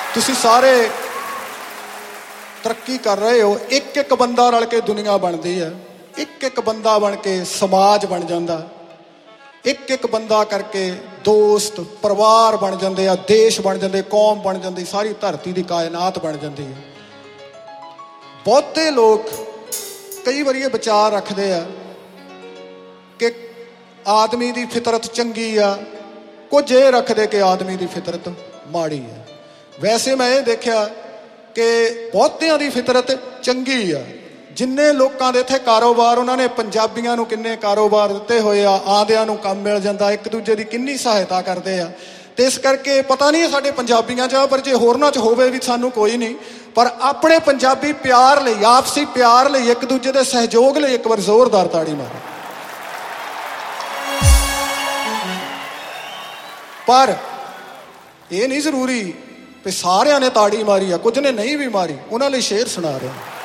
ਤੁਸੀਂ ਸਾਰੇ ਤਰੱਕੀ ਕਰ ਰਹੇ ਹੋ। ਇੱਕ ਇੱਕ ਬੰਦਾ ਰਲ ਕੇ ਦੁਨੀਆ ਬਣਦੀ ਹੈ, ਇੱਕ ਇੱਕ ਬੰਦਾ ਬਣ ਕੇ ਸਮਾਜ ਬਣ ਜਾਂਦਾ, ਇੱਕ ਇੱਕ ਬੰਦਾ ਕਰਕੇ ਦੋਸਤ ਪਰਿਵਾਰ ਬਣ ਜਾਂਦੇ ਆ, ਦੇਸ਼ ਬਣ ਜਾਂਦੇ, ਕੌਮ ਬਣ ਜਾਂਦੀ, ਸਾਰੀ ਧਰਤੀ ਦੀ ਕਾਇਨਾਤ ਬਣ ਜਾਂਦੀ ਹੈ। ਬਹੁਤੇ ਲੋਕ ਕਈ ਵਾਰੀ ਇਹ ਵਿਚਾਰ ਰੱਖਦੇ ਆ ਕਿ ਆਦਮੀ ਦੀ ਫਿਤਰਤ ਚੰਗੀ ਆ, ਕੁਝ ਇਹ ਰੱਖਦੇ ਕਿ ਆਦਮੀ ਦੀ ਫਿਤਰਤ ਮਾੜੀ ਹੈ। ਵੈਸੇ ਮੈਂ ਇਹ ਦੇਖਿਆ ਕਿ ਬਹੁਤਿਆਂ ਦੀ ਫਿਤਰਤ ਚੰਗੀ ਆ। ਜਿੰਨੇ ਲੋਕਾਂ ਦੇ ਇੱਥੇ ਕਾਰੋਬਾਰ, ਉਹਨਾਂ ਨੇ ਪੰਜਾਬੀਆਂ ਨੂੰ ਕਿੰਨੇ ਕਾਰੋਬਾਰ ਦਿੱਤੇ ਹੋਏ ਆ, ਆਂਦਿਆਂ ਨੂੰ ਕੰਮ ਮਿਲ ਜਾਂਦਾ, ਇੱਕ ਦੂਜੇ ਦੀ ਕਿੰਨੀ ਸਹਾਇਤਾ ਕਰਦੇ ਆ। ਤੇ ਇਸ ਕਰਕੇ ਪਤਾ ਨਹੀਂ ਸਾਡੇ ਪੰਜਾਬੀਆਂ 'ਚ, ਪਰ ਜੇ ਹੋਰਨਾਂ 'ਚ ਹੋਵੇ ਵੀ ਸਾਨੂੰ ਕੋਈ ਨਹੀਂ, ਪਰ ਆਪਣੇ ਪੰਜਾਬੀ ਪਿਆਰ ਲਈ, ਆਪਸੀ ਪਿਆਰ ਲਈ, ਇੱਕ ਦੂਜੇ ਦੇ ਸਹਿਯੋਗ ਲਈ ਇੱਕ ਵਾਰ ਜ਼ੋਰਦਾਰ ਤਾੜੀ ਮਾਰੋ। ਪਰ ਇਹ ਨਹੀਂ ਜ਼ਰੂਰੀ ਵੀ ਸਾਰਿਆਂ ਨੇ ਤਾੜੀ ਮਾਰੀ ਆ, ਕੁਝ ਨੇ ਨਹੀਂ ਵੀ ਮਾਰੀ। ਉਹਨਾਂ ਲਈ ਸ਼ੇਰ ਸੁਣਾ ਰਿਹਾ।